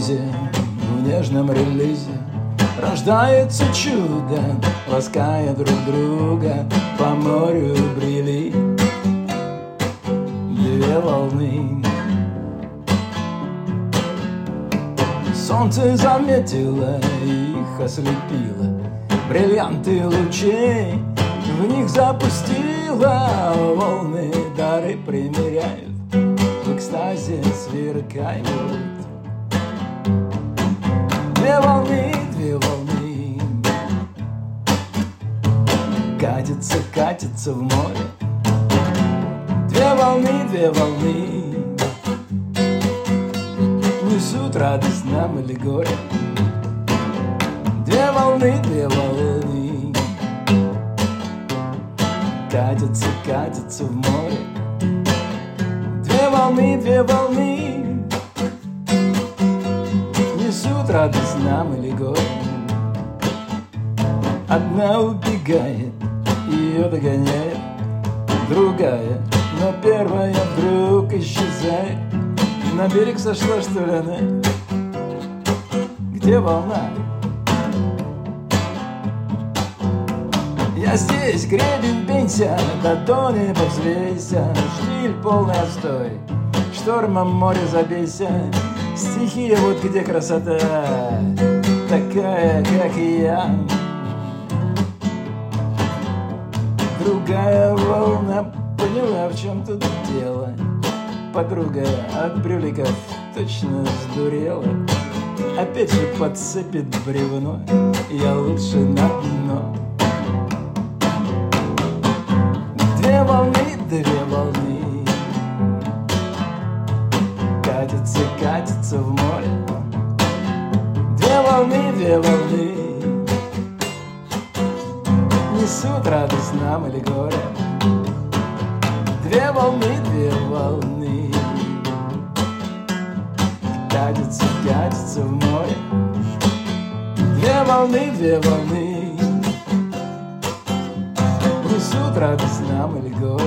бризе, в нежном релизе рождается чудо, лаская друг друга. По морю брели две волны. Солнце заметило, их ослепило, бриллианты лучей в них запустило. Волны дары примеряют, в экстазе сверкают. Две волны, катятся, катятся в море. Две волны, несут радость нам или горе. Две волны, катятся, катятся в море. Две волны, несут радость нам или горе. Одна убегает, ее догоняет другая, но первая вдруг исчезает. На берег сошла, что ли, она? Где волна? Я здесь, гребень, пенься, до до неба взвейся. Штиль, полный отстой, штормом море забейся. Стихия, вот где красота, такая, как и я. Другая волна поняла, в чем тут дело. Подруга от брюликов точно сдурела. Опять же подцепит бревно, я лучше на дно. Две волны, катятся, катятся в море. Две волны, несут радость нам или горе. Две волны, катятся, катятся в море. Две волны, несут радость нам или горе.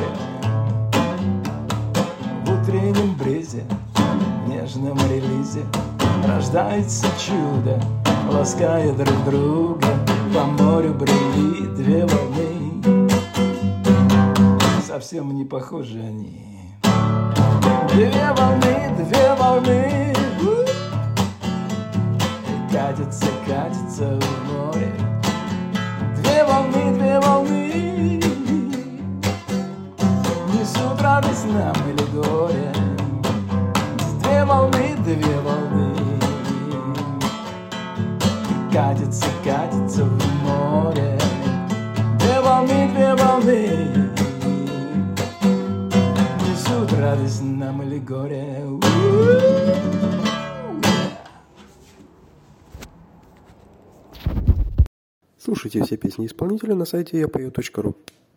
В утреннем бризе, в нежном релизе рождается чудо, лаская друг друга. По морю брели две волны, совсем не похожи они. Две волны, катятся, катятся в море. Две волны, несут радость нам или горе. Две волны, катятся, катятся в море. Две волны, несут радость нам или горе. Слушайте все песни исполнителя на сайте yapeo.ru.